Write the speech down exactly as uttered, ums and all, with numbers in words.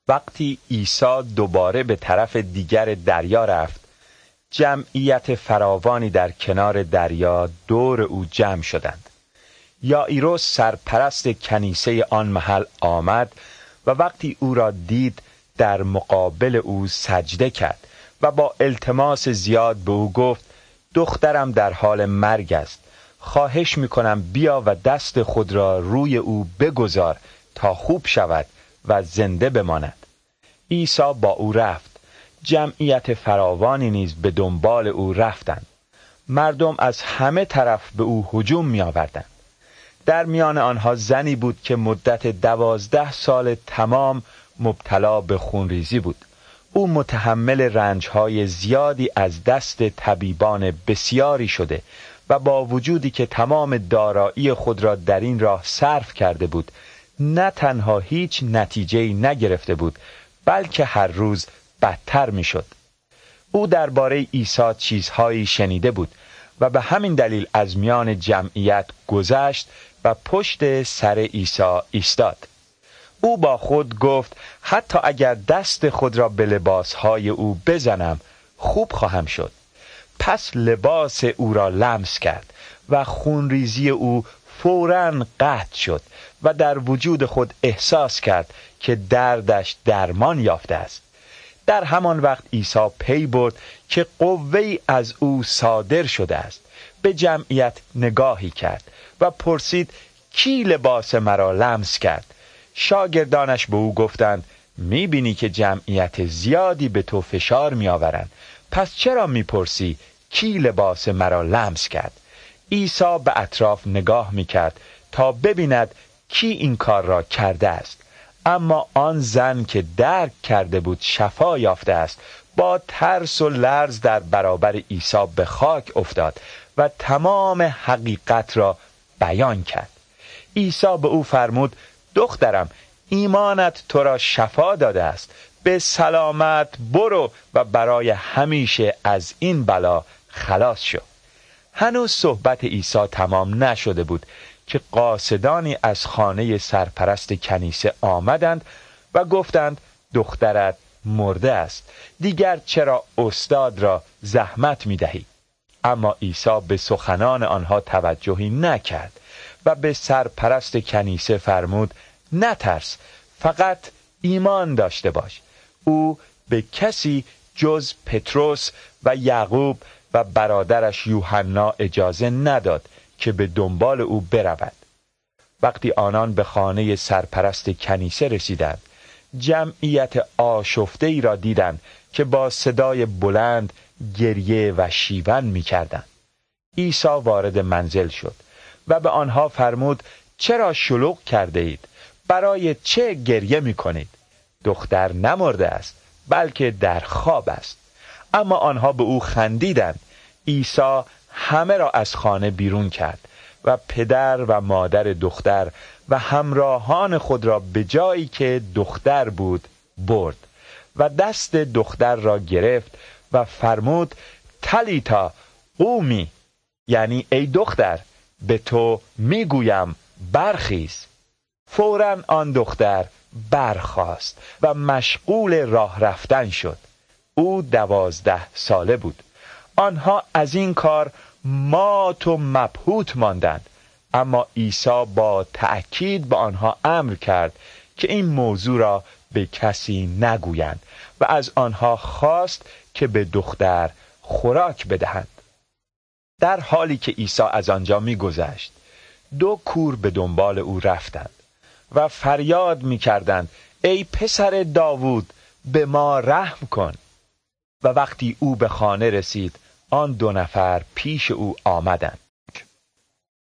وقتی عیسی دوباره به طرف دیگر دریا رفت، جمعیت فراوانی در کنار دریا دور او جمع شدند. یائیروس سرپرست کنیسه آن محل آمد و وقتی او را دید در مقابل او سجده کرد و با التماس زیاد به او گفت: دخترم در حال مرگ است، خواهش میکنم بیا و دست خود را روی او بگذار تا خوب شود و زنده بماند. عیسی با او رفت. جمعیت فراوانی نیز به دنبال او رفتند. مردم از همه طرف به او هجوم می آوردند. در میان آنها زنی بود که مدت دوازده سال تمام مبتلا به خونریزی بود. او متحمل رنجهای زیادی از دست طبیبان بسیاری شده و با وجودی که تمام دارایی خود را در این راه صرف کرده بود، نه تنها هیچ نتیجه‌ای نگرفته بود، بلکه هر روز بدتر می شد. او درباره عیسی چیزهایی شنیده بود و به همین دلیل از میان جمعیت گذشت و پشت سر عیسی ایستاد. او با خود گفت: حتی اگر دست خود را به لباسهای او بزنم خوب خواهم شد. پس لباس او را لمس کرد و خونریزی او فوراً قطع شد و در وجود خود احساس کرد که دردش درمان یافته است. در همان وقت عیسی پی برد که قوه‌ای از او صادر شده است. به جمعیت نگاهی کرد و پرسید: کی لباس مرا لمس کرد؟ شاگردانش به او گفتند: میبینی که جمعیت زیادی به تو فشار میآورند، پس چرا میپرسی کی لباس مرا لمس کرد؟ عیسی به اطراف نگاه میکرد تا ببیند کی این کار را کرده است. اما آن زن که درک کرده بود شفا یافته است، با ترس و لرز در برابر عیسی به خاک افتاد و تمام حقیقت را بیان کرد. عیسی به او فرمود: دخترم، ایمانت تو را شفا داده است، به سلامت برو و برای همیشه از این بلا خلاص شو. هنوز صحبت عیسی تمام نشده بود که قاصدانی از خانه سرپرست کنیسه آمدند و گفتند: دخترت مرده است، دیگر چرا استاد را زحمت می دهی؟ اما عیسی به سخنان آنها توجهی نکرد و به سرپرست کنیسه فرمود: نترس، فقط ایمان داشته باش. او به کسی جز پتروس و یعقوب و برادرش یوحنا اجازه نداد که به دنبال او برود. وقتی آنان به خانه سرپرست کنیسه رسیدند، جمعیت آشفته‌ای را دیدند که با صدای بلند گریه و شیون می‌کردند. عیسی وارد منزل شد و به آنها فرمود: چرا شلوغ کرده اید؟ برای چه گریه می‌کنید؟ دختر نمرده است، بلکه در خواب است. اما آنها به او خندیدند. عیسی همه را از خانه بیرون کرد و پدر و مادر دختر و همراهان خود را به جایی که دختر بود برد و دست دختر را گرفت و فرمود: تلیتا قومی، یعنی ای دختر، به تو میگویم برخیز. فوراً آن دختر برخاست و مشغول راه رفتن شد. او دوازده ساله بود. آنها از این کار مات و مبهوت ماندند، اما عیسی با تأکید به آنها امر کرد که این موضوع را به کسی نگویند و از آنها خواست که به دختر خوراک بدهند. در حالی که عیسی از آنجا می‌گذشت، دو کور به دنبال او رفتند و فریاد می‌کردند: ای پسر داوود، به ما رحم کن. و وقتی او به خانه رسید، آن دو نفر پیش او آمدند.